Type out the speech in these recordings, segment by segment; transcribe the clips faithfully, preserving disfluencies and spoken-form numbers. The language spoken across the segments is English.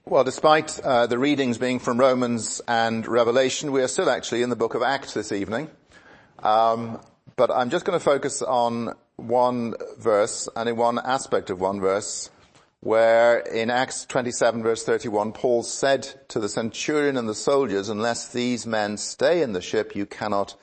Well, despite uh, the readings being from Romans and Revelation, we are still actually in the book of Acts this evening. Um, but I'm just going to focus on one verse and in one aspect of one verse where in Acts twenty-seven verse thirty-one, Paul said to the centurion and the soldiers, unless these men stay in the ship, you cannot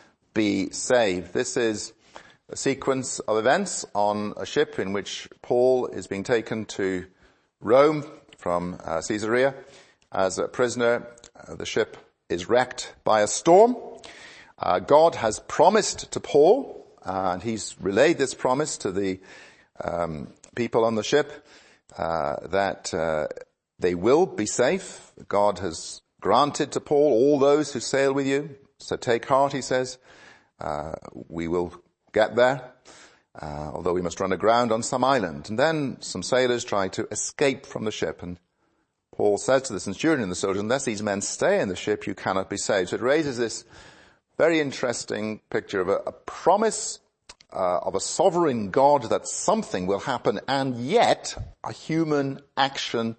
be saved. This is a sequence of events on a ship in which Paul is being taken to Rome from uh, Caesarea as a prisoner. Uh, the ship is wrecked by a storm. Uh, God has promised to Paul, uh, and he's relayed this promise to the um, people on the ship, uh, that uh, they will be safe. God has granted to Paul all those who sail with you. So take heart, he says. Uh, we will get there, uh, although we must run aground on some island. And then some sailors try to escape from the ship, and Paul says to the centurion and the soldier, unless these men stay in the ship, you cannot be saved. So it raises this very interesting picture of a, a promise uh, of a sovereign God that something will happen, and yet a human action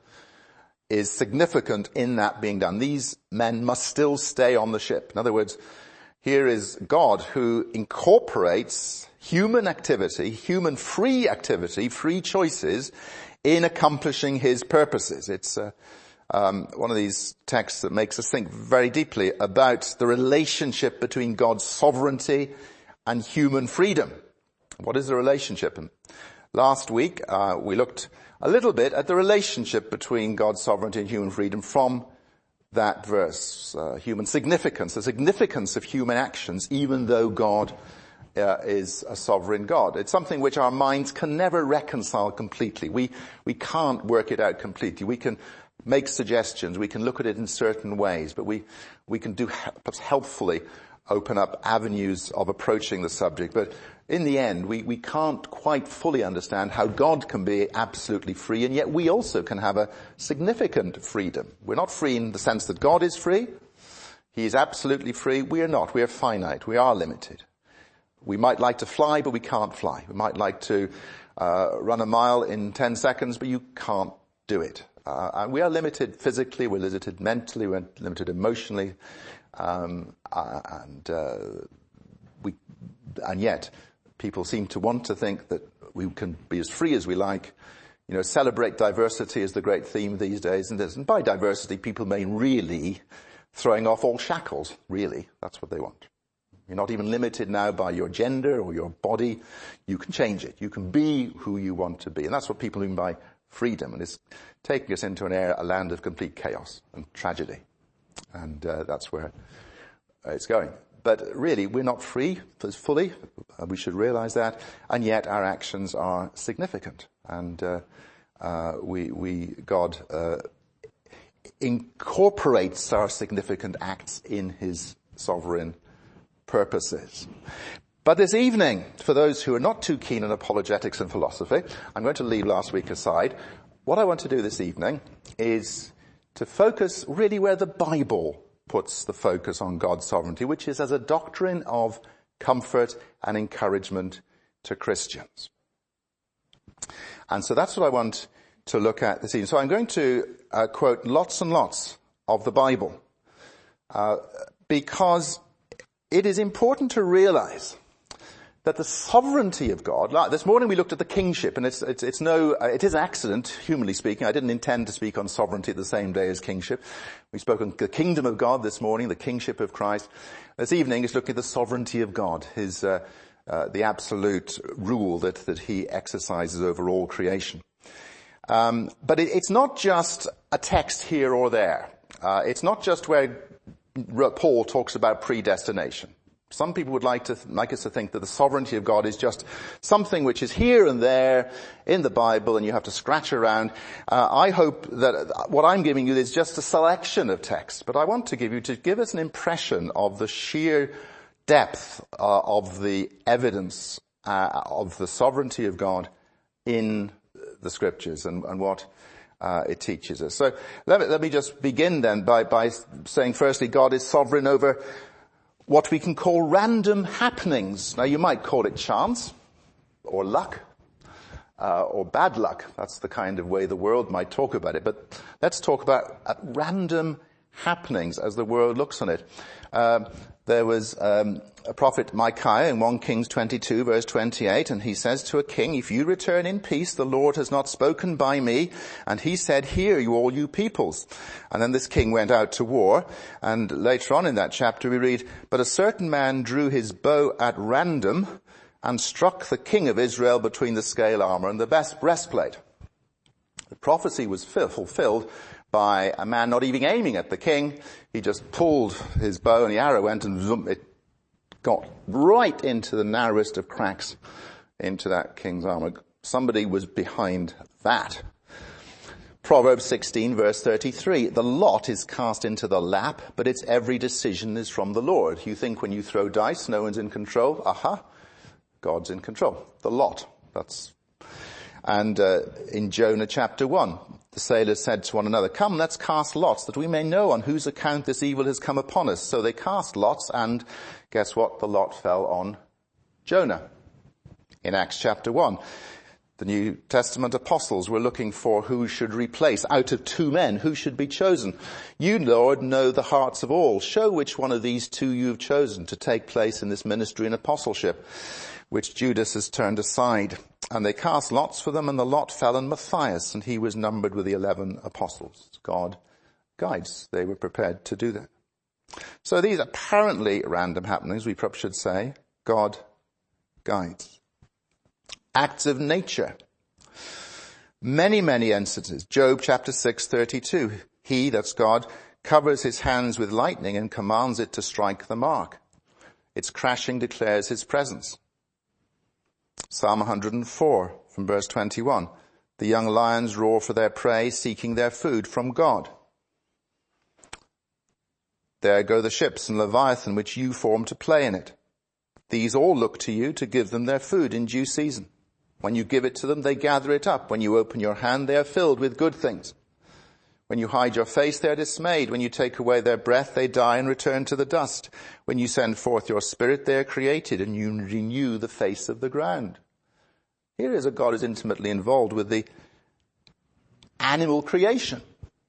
is significant in that being done. These men must still stay on the ship. In other words, here is God who incorporates human activity, human free activity, free choices in accomplishing his purposes. It's uh, um, one of these texts that makes us think very deeply about the relationship between God's sovereignty and human freedom. What is the relationship? And last week uh, we looked a little bit at the relationship between God's sovereignty and human freedom from that verse, uh, human significance, the significance of human actions, even though God uh, is a sovereign God. It's something which our minds can never reconcile completely. We, we can't work it out completely. We can make suggestions. We can look at it in certain ways, but we, we can do, perhaps helpfully open up avenues of approaching the subject. But in the end, we, we can't quite fully understand how God can be absolutely free, and yet we also can have a significant freedom. We're not free in the sense that God is free. He is absolutely free. We are not. We are finite. We are limited. We might like to fly, but we can't fly. We might like to uh, run a mile in ten seconds, but you can't do it. Uh, and we are limited physically, we're limited mentally, we're limited emotionally, um, uh, and uh, we, and yet people seem to want to think that we can be as free as we like. You know, celebrate diversity is the great theme these days, and, and by diversity, people mean really throwing off all shackles. Really, that's what they want. You're not even limited now by your gender or your body. You can change it. You can be who you want to be. And that's what people mean by freedom. And it's taking us into an era, a land of complete chaos and tragedy. And uh, that's where it's going. But really, we're not free fully. We should realize that. And yet our actions are significant. And uh, uh, we, we, God uh, incorporates our significant acts in his sovereign purposes. But this evening, for those who are not too keen on apologetics and philosophy, I'm going to leave last week aside. What I want to do this evening is to focus really where the Bible puts the focus on God's sovereignty, which is as a doctrine of comfort and encouragement to Christians. And so that's what I want to look at this evening. So I'm going to uh, quote lots and lots of the Bible, uh, because it is important to realize that the sovereignty of God, like this morning we looked at the kingship, and it's, it's, it's no, it is an accident, humanly speaking. I didn't intend to speak on sovereignty the same day as kingship. We spoke on the kingdom of God this morning, the kingship of Christ. This evening is looking at the sovereignty of God, his, uh, uh, the absolute rule that, that he exercises over all creation. Um, but it, it's not just a text here or there. Uh, it's not just where Paul talks about predestination. Some people would like to like us to think that the sovereignty of God is just something which is here and there in the Bible, and you have to scratch around. Uh, I hope that what I'm giving you is just a selection of texts, but I want to give you to give us an impression of the sheer depth uh, of the evidence uh, of the sovereignty of God in the Scriptures and, and what Uh, it teaches us. So let me, let me just begin then by, by saying firstly, God is sovereign over what we can call random happenings. Now you might call it chance or luck. uh, or bad luck. That's the kind of way the world might talk about it. But let's talk about at random happenings as the world looks on it. Uh, there was um, a prophet Micaiah in First Kings twenty-two verse twenty-eight, and he says to a king, if you return in peace, the Lord has not spoken by me. And he said, hear you all you peoples. And then this king went out to war. And later on in that chapter we read, but a certain man drew his bow at random and struck the king of Israel between the scale armor and the best breastplate. The prophecy was fulfilled by a man not even aiming at the king. He just pulled his bow and the arrow went and zoom, it got right into the narrowest of cracks into that king's armor. Somebody was behind that. Proverbs sixteen verse thirty-three, the lot is cast into the lap, but its every decision is from the Lord. You think when you throw dice, no one's in control? Aha, God's in control. The lot, that's, and uh, in Jonah chapter one, the sailors said to one another, come, let's cast lots that we may know on whose account this evil has come upon us. So they cast lots, and guess what? The lot fell on Jonah. In Acts chapter one, the New Testament apostles were looking for who should replace. Out of two men, who should be chosen? You, Lord, know the hearts of all. Show which one of these two you've chosen to take place in this ministry and apostleship, which Judas has turned aside. And they cast lots for them, and the lot fell on Matthias, and he was numbered with the eleven apostles. God guides. They were prepared to do that. So these apparently random happenings, we probably should say, God guides. Acts of nature. Many, many instances. Job chapter six, thirty-two. He, that's God, covers his hands with lightning and commands it to strike the mark. Its crashing declares his presence. Psalm one hundred four from verse twenty-one. The young lions roar for their prey, seeking their food from God. There go the ships and Leviathan, which you formed to play in it. These all look to you to give them their food in due season. When you give it to them, they gather it up. When you open your hand, they are filled with good things. When you hide your face, they are dismayed. When you take away their breath, they die and return to the dust. When you send forth your spirit, they are created, and you renew the face of the ground. Here is a God who is intimately involved with the animal creation.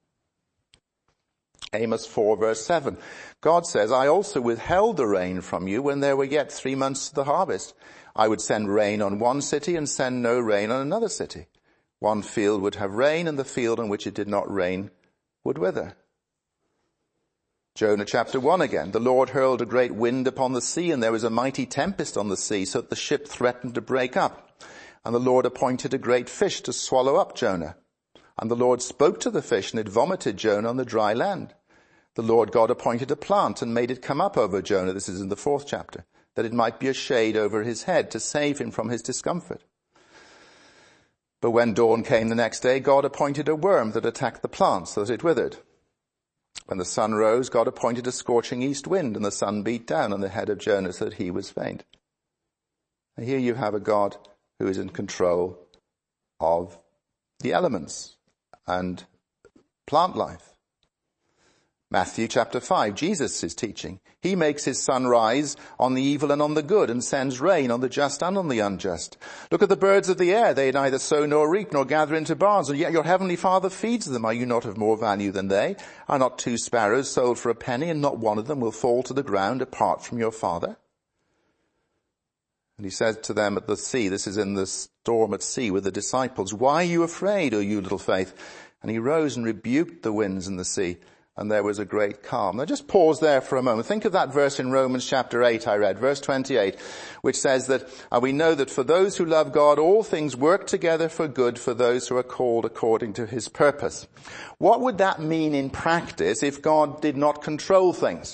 Amos four verse seven. God says, I also withheld the rain from you when there were yet three months to the harvest. I would send rain on one city and send no rain on another city. One field would have rain, and the field on which it did not rain would wither. Jonah chapter one again. The Lord hurled a great wind upon the sea, and there was a mighty tempest on the sea, so that the ship threatened to break up. And the Lord appointed a great fish to swallow up Jonah. And the Lord spoke to the fish, and it vomited Jonah on the dry land. The Lord God appointed a plant and made it come up over Jonah, this is in the fourth chapter, that it might be a shade over his head to save him from his discomfort. But when dawn came the next day, God appointed a worm that attacked the plant so that it withered. When the sun rose, God appointed a scorching east wind, and the sun beat down on the head of Jonah so that he was faint. And here you have a God who is in control of the elements and plant life. Matthew chapter five, Jesus is teaching. He makes his sun rise on the evil and on the good, and sends rain on the just and on the unjust. Look at the birds of the air. They neither sow nor reap nor gather into barns, and yet your heavenly Father feeds them. Are you not of more value than they? Are not two sparrows sold for a penny, and not one of them will fall to the ground apart from your Father? And he said to them at the sea, this is in the storm at sea with the disciples, why are you afraid, O you little faith? And he rose and rebuked the winds and the sea, and there was a great calm. Now just pause there for a moment. Think of that verse in Romans chapter eight I read, verse twenty-eight, which says that uh, we know that for those who love God, all things work together for good for those who are called according to his purpose. What would that mean in practice if God did not control things?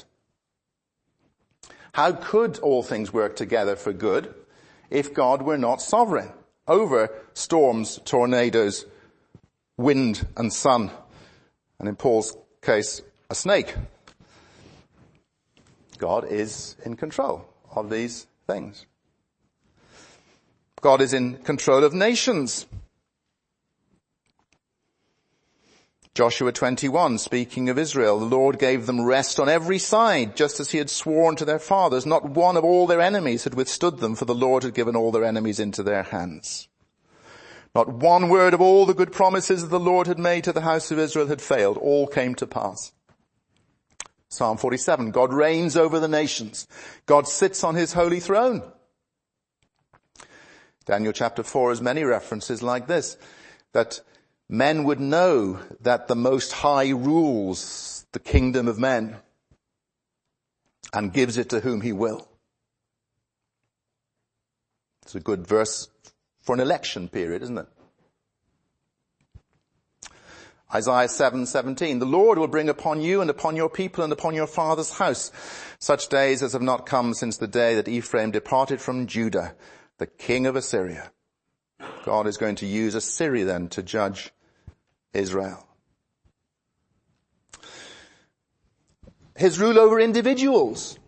How could all things work together for good if God were not sovereign over storms, tornadoes, wind and sun, and in Paul's case, a snake? God is in control of these things. God is in control of nations. Joshua twenty-one, speaking of Israel, the Lord gave them rest on every side, just as he had sworn to their fathers. Not one of all their enemies had withstood them, for the Lord had given all their enemies into their hands. Not one word of all the good promises that the Lord had made to the house of Israel had failed. All came to pass. Psalm forty-seven, God reigns over the nations. God sits on his holy throne. Daniel chapter four has many references like this, that men would know that the Most High rules the kingdom of men and gives it to whom he will. It's a good verse for an election period, isn't it? Isaiah seven seventeen, the Lord will bring upon you and upon your people and upon your father's house such days as have not come since the day that Ephraim departed from Judah, the king of Assyria. God is going to use Assyria then to judge Israel. His rule over individuals.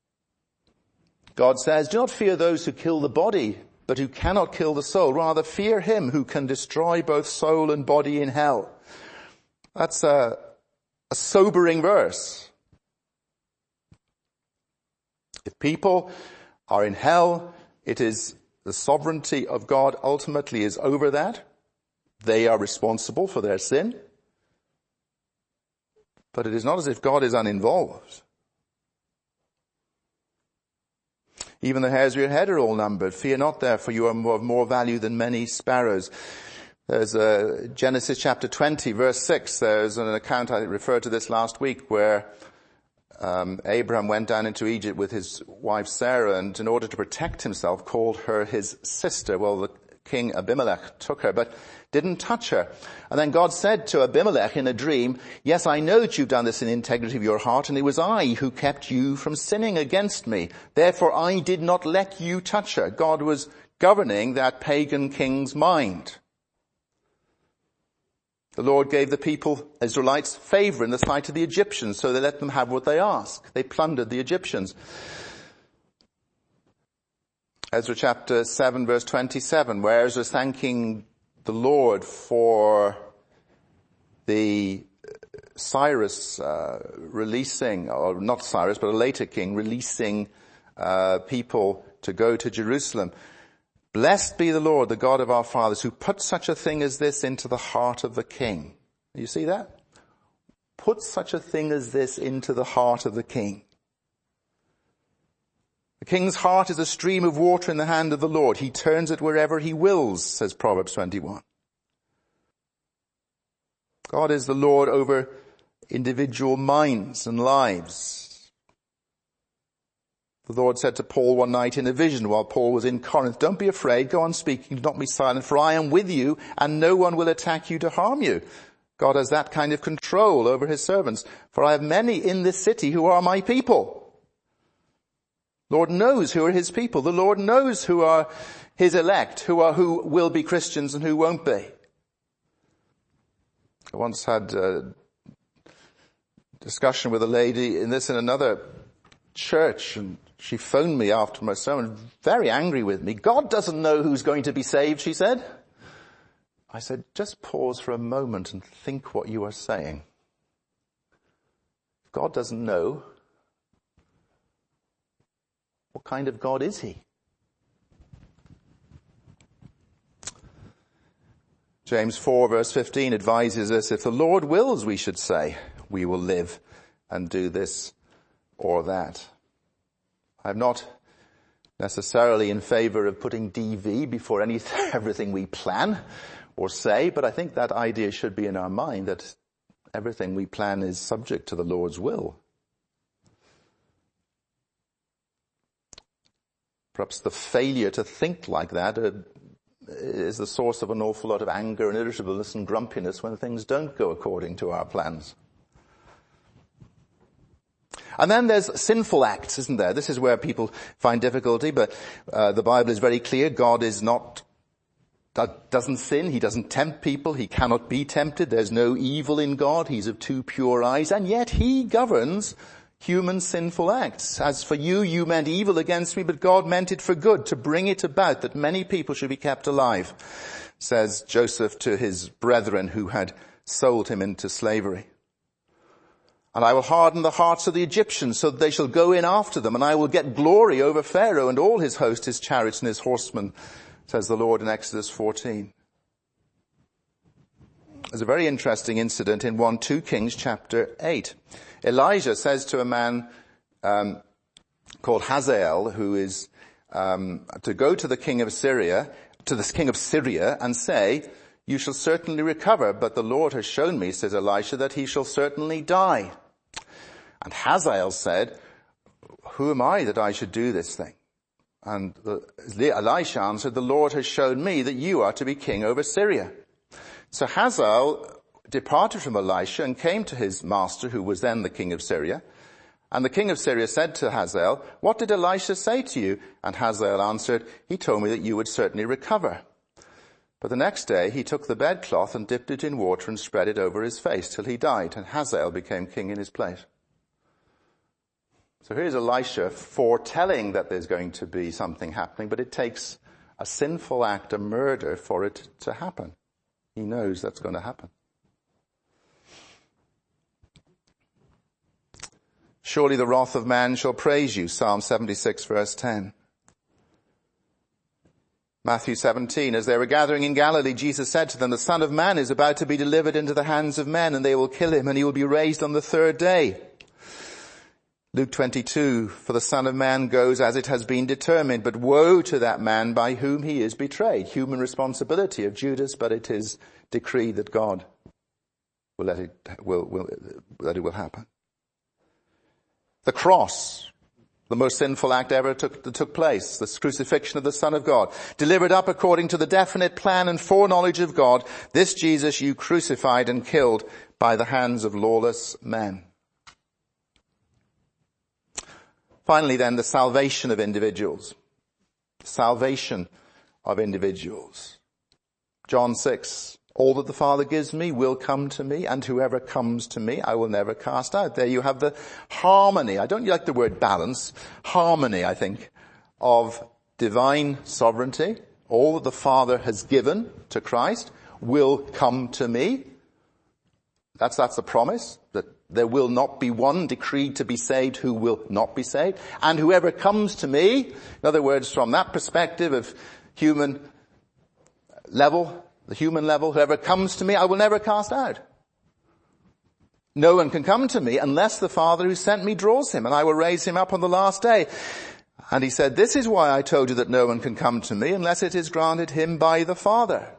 God says, do not fear those who kill the body, but who cannot kill the soul. Rather fear him who can destroy both soul and body in hell. That's a, a sobering verse. If people are in hell, it is the sovereignty of God ultimately is over that. They are responsible for their sin. But it is not as if God is uninvolved. Even the hairs of your head are all numbered. Fear not therefore, you are of more value than many sparrows. There's a Genesis chapter twenty, verse six. There's an account, I referred to this last week, where um, Abraham went down into Egypt with his wife Sarah, and in order to protect himself, called her his sister. Well, the king Abimelech took her, but didn't touch her. And then God said to Abimelech in a dream, yes, I know that you've done this in integrity of your heart, and it was I who kept you from sinning against me. Therefore I did not let you touch her. God was governing that pagan king's mind. The Lord gave the people, Israelites, favor in the sight of the Egyptians, so they let them have what they asked. They plundered the Egyptians. Ezra chapter seven, verse twenty-seven, where Ezra is thanking the Lord for the Cyrus uh, releasing, or not Cyrus, but a later king, releasing uh, people to go to Jerusalem. Blessed be the Lord, the God of our fathers, who put such a thing as this into the heart of the king. You see that? Put such a thing as this into the heart of the king. The king's heart is a stream of water in the hand of the Lord. He turns it wherever he wills, says Proverbs twenty-one. God is the Lord over individual minds and lives. The Lord said to Paul one night in a vision while Paul was in Corinth, don't be afraid, go on speaking, do not be silent, for I am with you and no one will attack you to harm you. God has that kind of control over his servants. For I have many in this city who are my people. Lord knows who are his people. The Lord knows who are his elect, who are, who will be Christians and who won't be. I once had a discussion with a lady in this in another church, and she phoned me after my sermon, very angry with me. God doesn't know who's going to be saved, she said. I said, just pause for a moment and think what you are saying. If God doesn't know, what kind of God is he? James four verse fifteen advises us, if the Lord wills, we should say, we will live and do this or that. I'm not necessarily in favor of putting D V before any, everything we plan or say, but I think that idea should be in our mind that everything we plan is subject to the Lord's will. Perhaps the failure to think like that uh, is the source of an awful lot of anger and irritableness and grumpiness when things don't go according to our plans. And then there's sinful acts, isn't there? This is where people find difficulty, but uh, the Bible is very clear. God is not, doesn't sin. He doesn't tempt people. He cannot be tempted. There's no evil in God. He's of two pure eyes. And yet he governs human sinful acts. As for you, you meant evil against me, but God meant it for good, to bring it about that many people should be kept alive, says Joseph to his brethren who had sold him into slavery. And I will harden the hearts of the Egyptians so that they shall go in after them, and I will get glory over Pharaoh and all his host, his chariots and his horsemen, says the Lord in Exodus fourteen. there's a very interesting incident in First Kings chapter eight. Elijah says to a man um, called Hazael, who is um, to go to the king of Syria, to the king of Syria, and say, "You shall certainly recover, but the Lord has shown me," says Elisha, "that he shall certainly die." And Hazael said, "Who am I that I should do this thing?" And the, Elisha answered, "The Lord has shown me that you are to be king over Syria." So Hazael departed from Elisha and came to his master, who was then the king of Syria. And the king of Syria said to Hazael, "What did Elisha say to you?" And Hazael answered, "He told me that you would certainly recover." But the next day he took the bedcloth and dipped it in water and spread it over his face till he died, and Hazael became king in his place. So here's Elisha foretelling that there's going to be something happening, but it takes a sinful act, a murder, for it to happen. He knows that's going to happen. "Surely the wrath of man shall praise you," Psalm seventy-six verse ten. Matthew seventeen, as they were gathering in Galilee, Jesus said to them, "The Son of Man is about to be delivered into the hands of men, and they will kill him, and he will be raised on the third day." Luke twenty-two, "For the Son of Man goes as it has been determined, but woe to that man by whom he is betrayed." Human responsibility of Judas, but it is decreed that God will let it, will, will, that it will happen. The cross, the most sinful act ever took, that took place, the crucifixion of the Son of God, delivered up according to the definite plan and foreknowledge of God. This Jesus you crucified and killed by the hands of lawless men. Finally then, the salvation of individuals. Salvation of individuals. John six, "All that the Father gives me will come to me, and whoever comes to me I will never cast out." There you have the harmony. I don't like the word balance. Harmony, I think, of divine sovereignty. All that the Father has given to Christ will come to me. That's, that's the promise, that there will not be one decreed to be saved who will not be saved. And whoever comes to me, in other words, from that perspective of human level, the human level, whoever comes to me, I will never cast out. No one can come to me unless the Father who sent me draws him, and I will raise him up on the last day. And he said, "This is why I told you that no one can come to me unless it is granted him by the Father."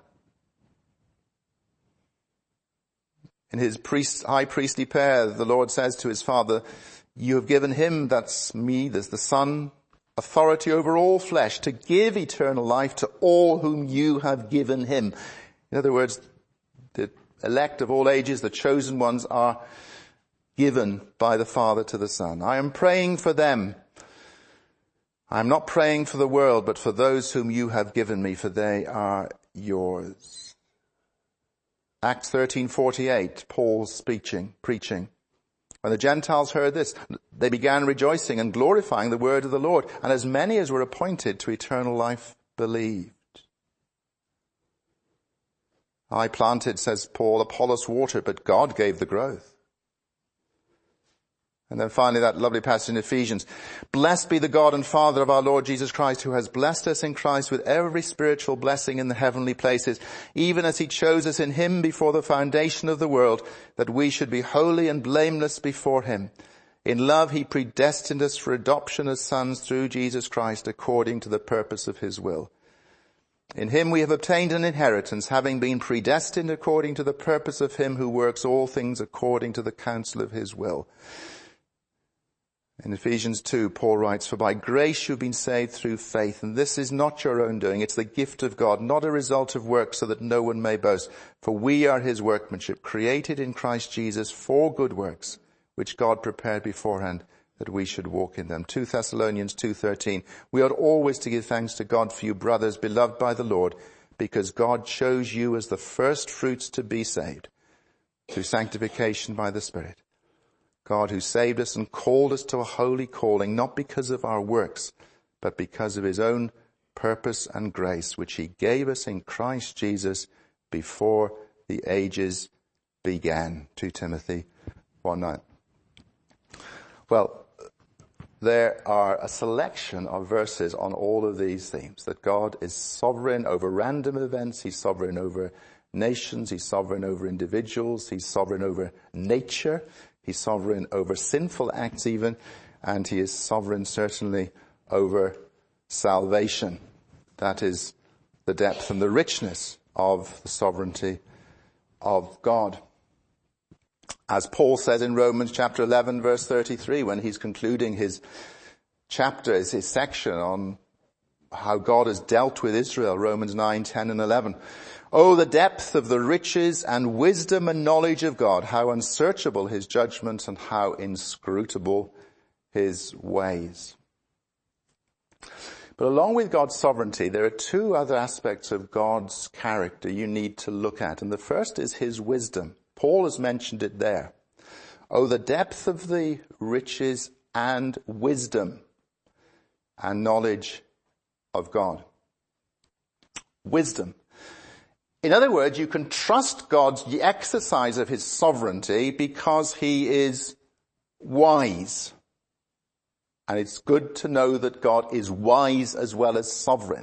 In his priest, high priestly prayer, the Lord says to his Father, "You have given him," that's me, there's the Son, "authority over all flesh to give eternal life to all whom you have given him." In other words, the elect of all ages, the chosen ones, are given by the Father to the Son. "I am praying for them. I am not praying for the world, but for those whom you have given me, for they are yours." Acts thirteen forty-eight, Paul's speaking, preaching. "When the Gentiles heard this, they began rejoicing and glorifying the word of the Lord, and as many as were appointed to eternal life believed." "I planted," says Paul, "Apollos watered, but God gave the growth." And then finally that lovely passage in Ephesians. "Blessed be the God and Father of our Lord Jesus Christ, who has blessed us in Christ with every spiritual blessing in the heavenly places, even as he chose us in him before the foundation of the world, that we should be holy and blameless before him. In love he predestined us for adoption as sons through Jesus Christ, according to the purpose of his will. In him we have obtained an inheritance, having been predestined according to the purpose of him who works all things according to the counsel of his will." In Ephesians two, Paul writes, "For by grace you've been saved through faith, and this is not your own doing. It's the gift of God, not a result of works, so that no one may boast. For we are his workmanship, created in Christ Jesus for good works, which God prepared beforehand that we should walk in them." Second Thessalonians two thirteen, "We ought always to give thanks to God for you, brothers, beloved by the Lord, because God chose you as the first fruits to be saved, through sanctification by the Spirit. God who saved us and called us to a holy calling, not because of our works, but because of his own purpose and grace, which he gave us in Christ Jesus before the ages began." Second Timothy one nine. Well, there are a selection of verses on all of these themes, that God is sovereign over random events, he's sovereign over nations. He's sovereign over individuals. He's sovereign over nature. He's sovereign over sinful acts even. And he is sovereign certainly over salvation. That is the depth and the richness of the sovereignty of God. As Paul says in Romans chapter eleven verse thirty-three, when he's concluding his chapter, his section on how God has dealt with Israel, Romans nine, ten and eleven. Oh, the depth of the riches and wisdom and knowledge of God, how unsearchable his judgments and how inscrutable his ways. But along with God's sovereignty, there are two other aspects of God's character you need to look at. And the first is his wisdom. Paul has mentioned it there. Oh, the depth of the riches and wisdom and knowledge of God. Wisdom. In other words, you can trust God's the exercise of his sovereignty because he is wise. And it's good to know that God is wise as well as sovereign.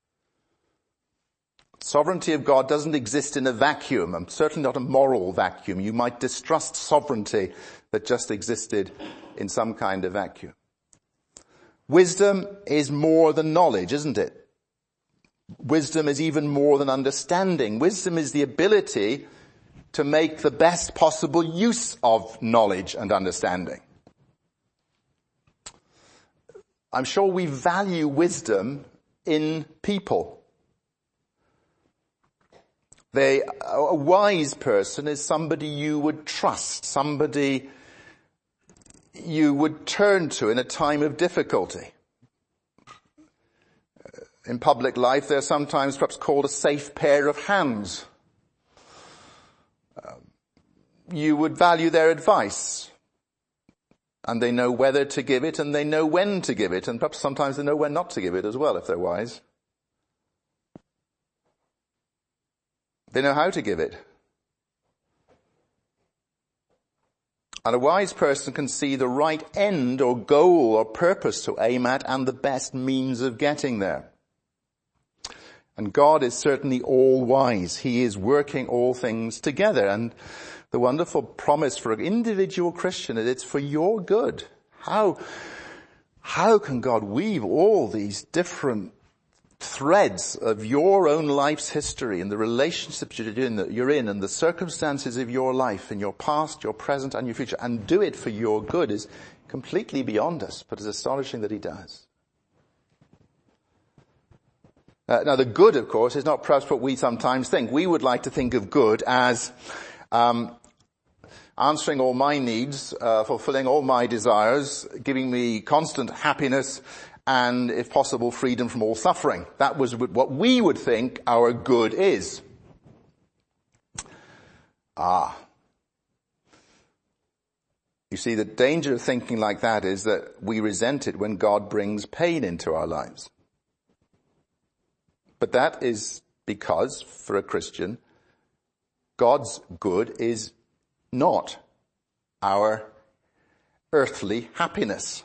Sovereignty of God doesn't exist in a vacuum, and certainly not a moral vacuum. You might distrust sovereignty that just existed in some kind of vacuum. Wisdom is more than knowledge, isn't it? Wisdom is even more than understanding. Wisdom is the ability to make the best possible use of knowledge and understanding. I'm sure we value wisdom in people. They, a wise person is somebody you would trust, somebody you would turn to in a time of difficulty. In public life, they're sometimes perhaps called a safe pair of hands. Um, you would value their advice. And they know whether to give it, and they know when to give it, and perhaps sometimes they know when not to give it as well, if they're wise. They know how to give it. And a wise person can see the right end or goal or purpose to aim at and the best means of getting there. And God is certainly all wise. He is working all things together. And the wonderful promise for an individual Christian is it's for your good. How, how can God weave all these different threads of your own life's history and the relationships you're in, that you're in and the circumstances of your life, in your past, your present and your future, and do it for your good is completely beyond us, but it's astonishing that he does. Uh, now the good, of course, is not perhaps what we sometimes think. We would like to think of good as um, answering all my needs, uh, fulfilling all my desires, giving me constant happiness, and, if possible, freedom from all suffering. That was what we would think our good is. Ah. You see, the danger of thinking like that is that we resent it when God brings pain into our lives. But that is because, for a Christian, God's good is not our earthly happiness.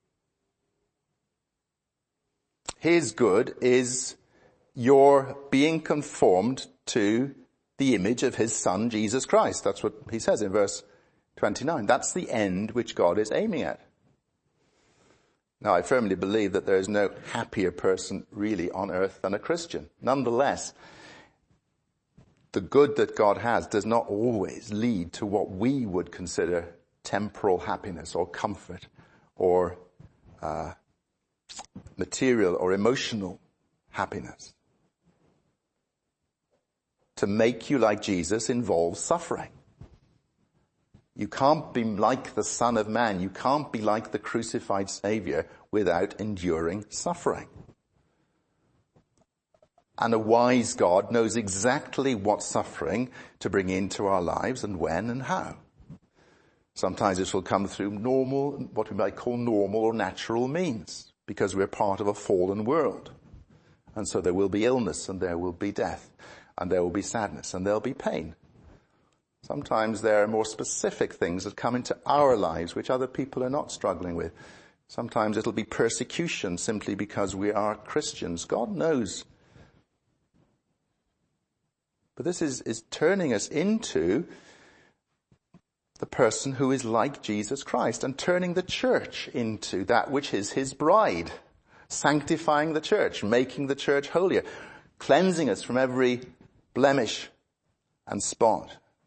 His good is your being conformed to the image of his Son, Jesus Christ. That's what he says in verse twenty-nine. That's the end which God is aiming at. Now, I firmly believe that there is no happier person really on earth than a Christian. Nonetheless, the good that God has does not always lead to what we would consider temporal happiness or comfort or uh material or emotional happiness. To make you like Jesus involves suffering. You can't be like the Son of Man. You can't be like the crucified Savior without enduring suffering. And a wise God knows exactly what suffering to bring into our lives and when and how. Sometimes this will come through normal, what we might call normal or natural means, because we're part of a fallen world. And so there will be illness, and there will be death, and there will be sadness, and there'll be pain. Sometimes there are more specific things that come into our lives which other people are not struggling with. Sometimes it'll be persecution simply because we are Christians. God knows But this is, is turning us into the person who is like Jesus Christ and turning the church into that which is his bride, sanctifying the church, making the church holier, cleansing us from every blemish and spot.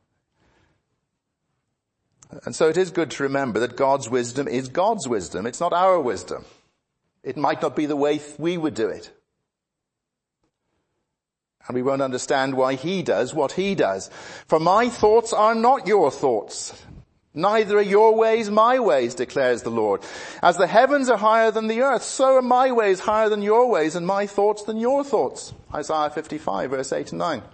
And so it is good to remember that God's wisdom is God's wisdom. It's not our wisdom. It might not be the way we would do it. And we won't understand why he does what he does. For my thoughts are not your thoughts. Neither are your ways my ways, declares the Lord. As the heavens are higher than the earth, so are my ways higher than your ways, and my thoughts than your thoughts. Isaiah fifty-five, verse eight and nine.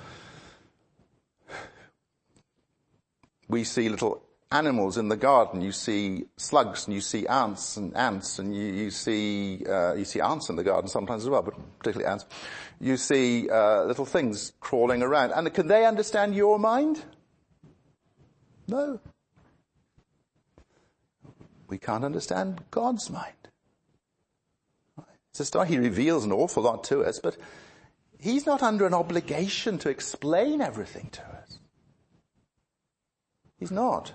We see little animals in the garden. You see slugs, and you see ants and ants, and you, you see uh, you see ants in the garden sometimes as well, but particularly ants. You see uh, little things crawling around. And can they understand your mind? No. We can't understand God's mind. It's a story. He reveals an awful lot to us, but he's not under an obligation to explain everything to us. He's not.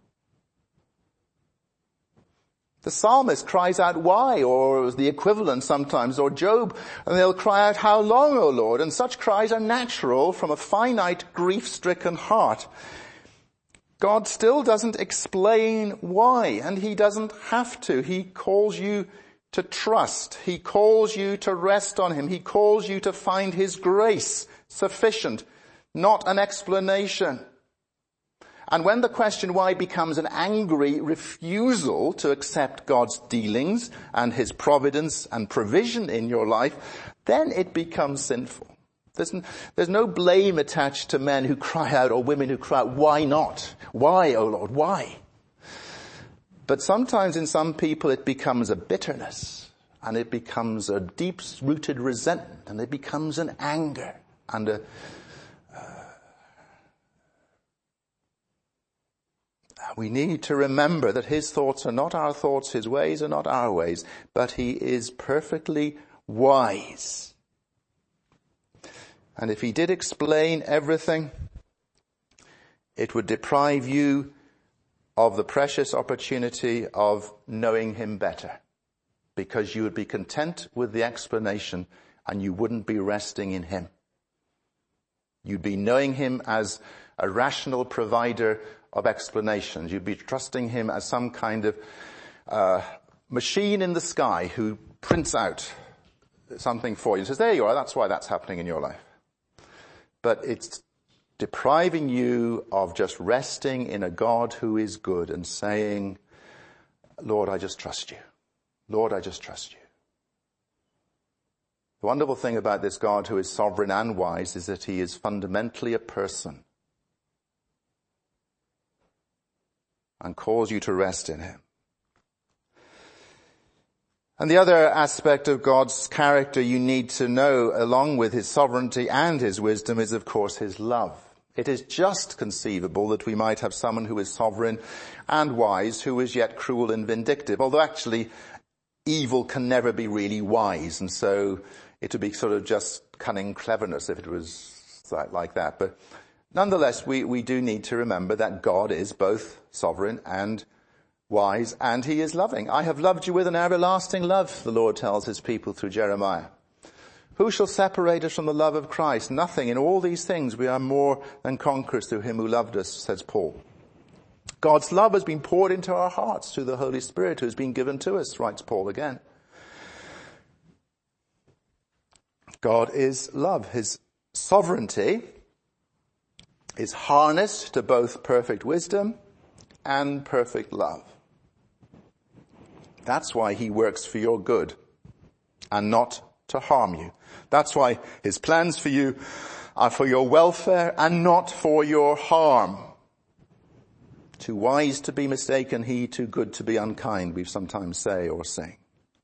The psalmist cries out, why? Or the equivalent sometimes, or Job, and they'll cry out, how long, O Lord? And such cries are natural from a finite, grief-stricken heart. God still doesn't explain why, and he doesn't have to. He calls you to trust. He calls you to rest on him. He calls you to find his grace sufficient, not an explanation. And when the question why becomes an angry refusal to accept God's dealings and his providence and provision in your life, then it becomes sinful. There's, there's no blame attached to men who cry out or women who cry out, why not? Why, oh Lord, why? But sometimes in some people it becomes a bitterness, and it becomes a deep-rooted resentment, and it becomes an anger and a We need to remember that his thoughts are not our thoughts, his ways are not our ways, but he is perfectly wise. And if he did explain everything, it would deprive you of the precious opportunity of knowing him better, because you would be content with the explanation and you wouldn't be resting in him. You'd be knowing him as a rational provider of explanations. You'd be trusting him as some kind of uh, machine in the sky who prints out something for you and says, there you are, that's why that's happening in your life. But it's depriving you of just resting in a God who is good and saying, Lord, I just trust you. Lord, I just trust you. The wonderful thing about this God who is sovereign and wise is that he is fundamentally a person and calls you to rest in him. And the other aspect of God's character you need to know, along with his sovereignty and his wisdom, is of course his love. It is just conceivable that we might have someone who is sovereign and wise, who is yet cruel and vindictive, although actually evil can never be really wise, and so it would be sort of just cunning cleverness if it was like that. But nonetheless, we, we do need to remember that God is both sovereign and wise, and he is loving. I have loved you with an everlasting love, the Lord tells his people through Jeremiah. Who shall separate us from the love of Christ? Nothing. In all these things we are more than conquerors through him who loved us, says Paul. God's love has been poured into our hearts through the Holy Spirit who has been given to us, writes Paul again. God is love. His sovereignty is harnessed to both perfect wisdom and perfect love. That's why he works for your good and not to harm you. That's why his plans for you are for your welfare and not for your harm. Too wise to be mistaken, he too good to be unkind, we sometimes say or sing.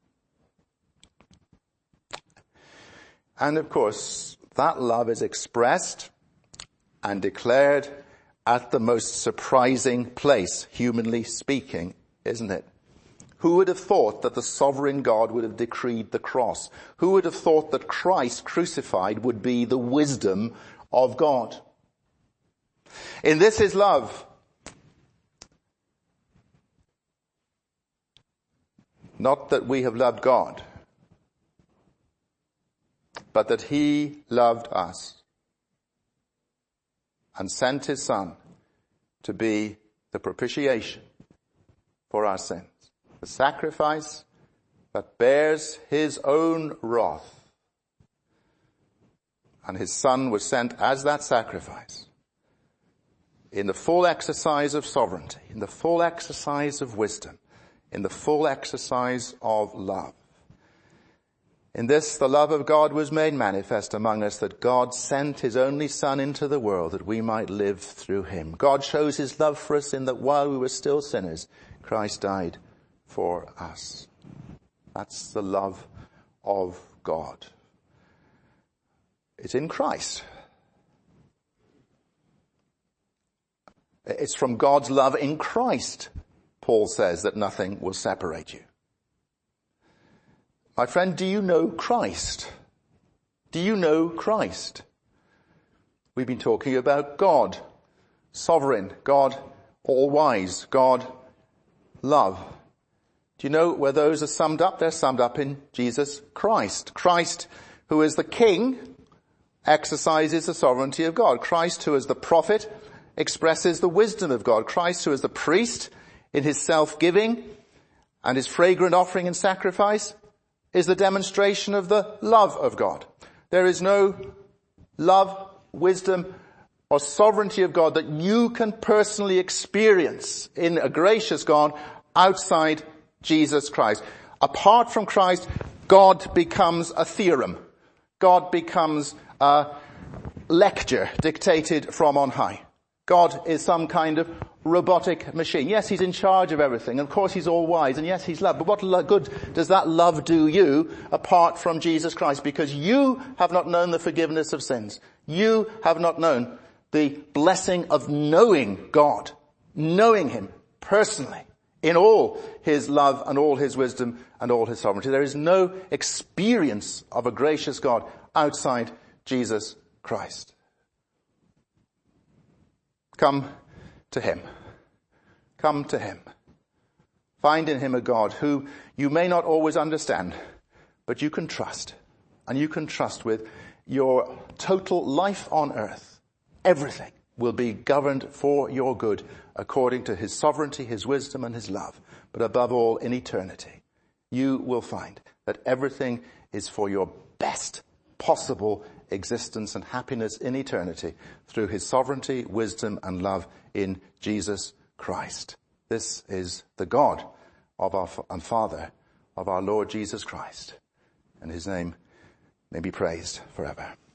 And of course, that love is expressed and declared at the most surprising place, humanly speaking, isn't it? Who would have thought that the sovereign God would have decreed the cross? Who would have thought that Christ crucified would be the wisdom of God. In this is love. Not that we have loved God, but that he loved us and sent his Son to be the propitiation for our sins, the sacrifice that bears his own wrath. And his Son was sent as that sacrifice in the full exercise of sovereignty, in the full exercise of wisdom, in the full exercise of love. In this, the love of God was made manifest among us, that God sent his only Son into the world that we might live through him. God shows his love for us in that while we were still sinners, Christ died for us. That's the love of God. It's in Christ. It's from God's love in Christ, Paul says, that nothing will separate you. My friend, do you know Christ? Do you know Christ? We've been talking about God, sovereign, God, all-wise, God, love. Do you know where those are summed up? They're summed up in Jesus Christ. Christ, who is the King, exercises the sovereignty of God. Christ, who is the prophet, expresses the wisdom of God. Christ, who is the priest, in his self-giving and his fragrant offering and sacrifice, is the demonstration of the love of God. There is no love, wisdom, or sovereignty of God that you can personally experience in a gracious God outside Jesus Christ. Apart from Christ, God becomes a theorem. God becomes a lecture dictated from on high. God is some kind of robotic machine. Yes, he's in charge of everything. And of course, he's all wise. And yes, he's love. But what good does that love do you apart from Jesus Christ? Because you have not known the forgiveness of sins. You have not known the blessing of knowing God, knowing him personally in all his love and all his wisdom and all his sovereignty. There is no experience of a gracious God outside Jesus Christ. Come to him. Come to him. Find in him a God who you may not always understand, but you can trust. And you can trust with your total life on earth. Everything will be governed for your good according to his sovereignty, his wisdom, and his love. But above all, in eternity, you will find that everything is for your best possible existence and happiness in eternity through his sovereignty, wisdom, and love in Jesus Christ. This is the God of our and Father of our Lord Jesus Christ, and his name may be praised forever.